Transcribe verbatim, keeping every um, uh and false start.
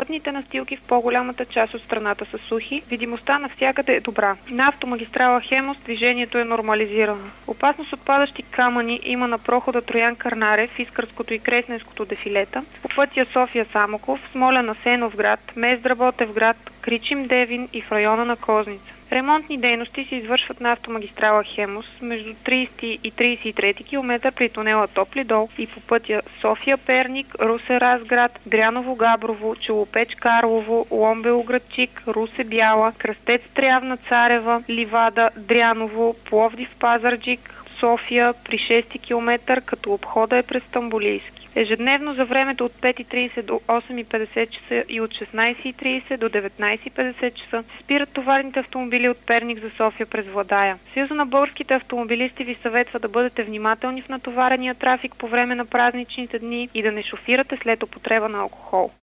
Пътните настилки в по-голямата част от страната са сухи, видимостта навсякъде е добра. На автомагистрала Хемус движението е нормализирано. Опасност от падащи камъни има на прохода Троян Кърнарев, Искърското и Кресненското дефилета, по пътя София Самоков, Смолян Асеновград, Мездра Ботевград, Кричим Девин и в района на Козница. Ремонтни дейности се извършват на автомагистрала Хемус между трийсети и трийсет и трети километър при тунела Топли дол и по пътя София Перник, Русе Разград, Дряново Габрово, Челопеч Карлово, Ломбел Градчик, Русе Бяла, Кръстец Трявна Царева, Ливада, Дряново, Пловдив Пазарджик, София при шести километър, като обхода е през Стамболийски. Ежедневно за времето от пет и трийсет до осем и петдесет часа и от шестнайсет и трийсет до деветнайсет и петдесет часа се спират товарните автомобили от Перник за София през Владая. Съюза на българските автомобилисти ви съветва да бъдете внимателни в натоварения трафик по време на празничните дни и да не шофирате след употреба на алкохол.